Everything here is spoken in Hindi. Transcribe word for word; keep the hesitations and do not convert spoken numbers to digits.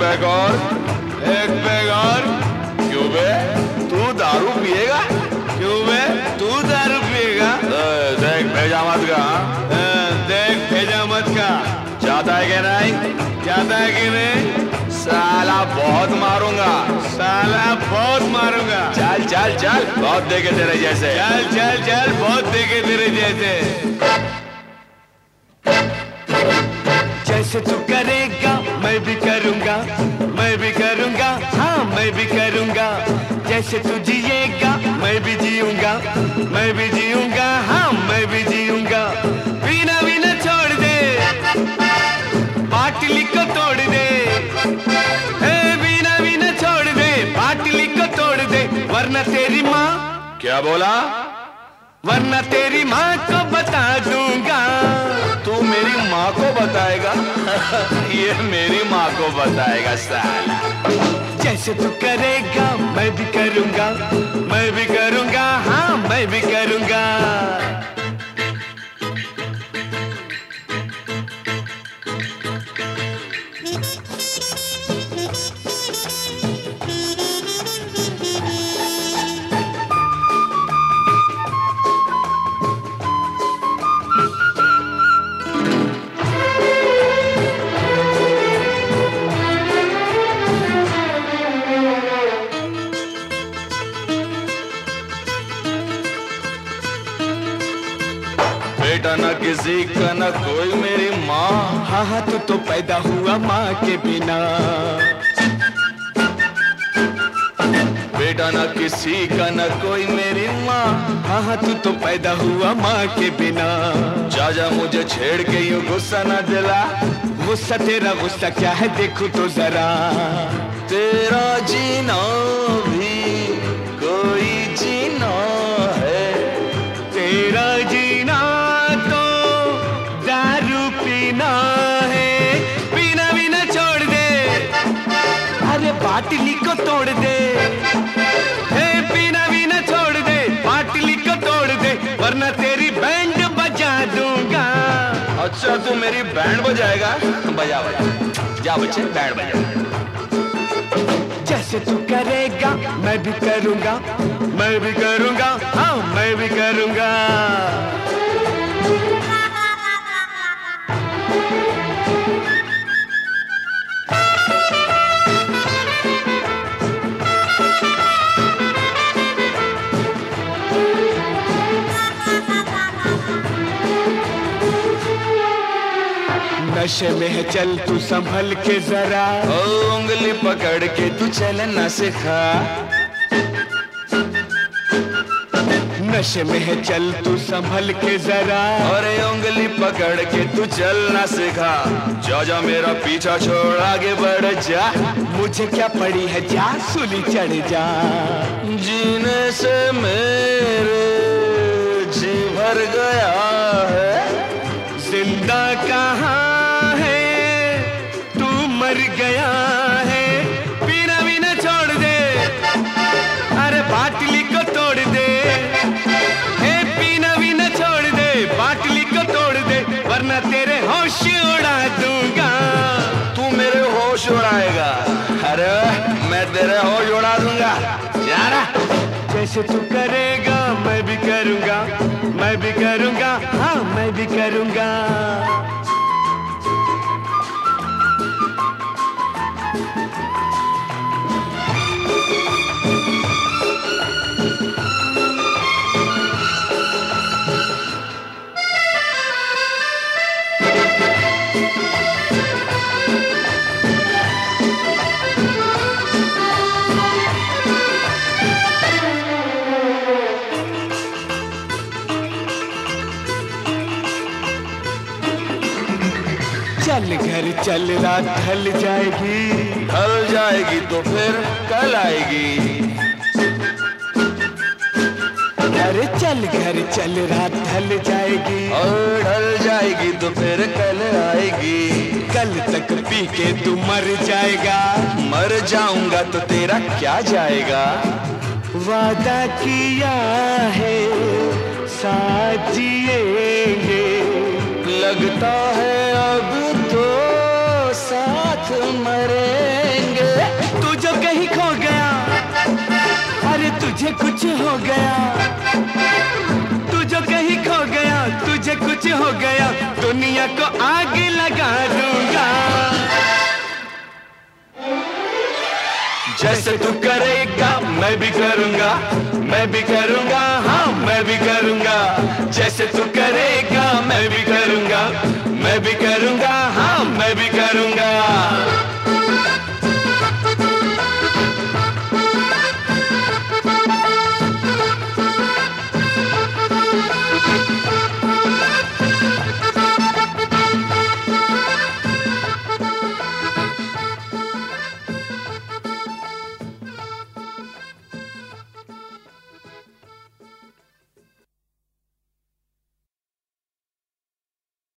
पैक और, एक पैक और। क्यों बे, तू दारू पिएगा? क्यों बे, तू दारू पिएगा? देख भेजामत का, देख भेजामत का। चाहता है कि नहीं? चाहता है कि नहीं? साला बहुत मारूंगा, साला बहुत मारूंगा। चल चल चल, बहुत देखे तेरे जैसे। चल चल चल, बहुत देखे तेरे जैसे। जैसे तू करेगा मैं भी करूंगा, मैं भी करूंगा, हाँ मैं भी करूंगा। जैसे तू जिएगा मैं भी जीऊंगा, मैं भी जीऊंगा, हाँ मैं भी जीऊंगा। बिना बिना छोड़ दे, बाटली को तोड़ दे, बिना बिना छोड़ दे, बाटली को तोड़ दे, वरना तेरी माँ। क्या बोला? वरना तेरी माँ को बता दूंगा। तू मेरी माँ को बताएगा? ये मेरी माँ को बताएगा साला। जैसे तू करेगा मैं भी करूंगा, मैं भी करूंगा, हाँ मैं भी करूंगा। बेटा न किसी का न कोई मेरी माँ। हाँ हाँ तू तो पैदा हुआ माँ के बिना। बेटा न किसी का न कोई मेरी माँ। हाँ हाँ तू तो पैदा हुआ माँ के बिना। चाचा मुझे छेड़ के यूं गुस्सा न दिला। गुस्सा तेरा गुस्सा क्या है देखो तो जरा। तेरा जीना भी कोई जीना है। तेरा जीना तो दारू पीना है। पीना बिना छोड़ दे, अरे बाटली को तोड़ दे। हे पीना बिना छोड़ दे, बाटली को तोड़ दे, वरना तेरी बैंड बजा दूंगा। अच्छा तू मेरी बैंड बजाएगा? बजा बजा, जा बच्चे बैंड बजा। जैसे तू करेगा मैं भी करूंगा, मैं भी करूंगा, हाँ मैं भी करूंगा। नशे में है चल तू संभल के जरा। ओ उंगली पकड़ के तू चलना सिखा। नशे में है चल तू संभल के जरा। अरे उंगली पकड़ के तू चलना सिखा। जा जा मेरा पीछा छोड़ आगे बढ़ जा। मुझे क्या पड़ी है जा सूली चढ़ जा। जीने से मेरे जी भर गया है। जिंदा कहाँ है तू मर गया है। पीना बिना छोड़ दे, अरे बाटली को तोड़ दे। हे पीना बिना छोड़ दे, बाटली को तोड़ दे, वरना तेरे होश उड़ा दूंगा। तू मेरे होश उड़ाएगा? अरे मैं तेरे होश उड़ा दूंगा। जा रहा। जैसे तू करेगा मैं भी करूंगा, मैं भी करूंगा, हाँ मैं भी करूंगा। चल घर चल रात ढल जाएगी। ढल जाएगी तो फिर कल आएगी। अरे चल घर चल रात ढल जाएगी। और ढल जाएगी तो फिर कल आएगी। कल तक पी के तू मर जाएगा। मर जाऊंगा तो तेरा क्या जाएगा? वादा किया है साथ जिएंगे। लगता है अब तो साथ मरेंगे। तू जो कहीं खो गया, अरे तुझे कुछ हो गया, तू जो कहीं खो गया, तुझे कुछ हो गया, दुनिया को आग लगा दूंगा। जैसे तू करेगा मैं भी करूंगा, मैं भी करूंगा, हाँ मैं भी करूंगा। जैसे तू करेगा मैं भी करूंगा, मैं भी करूंगा, हाँ मैं भी करूंगा।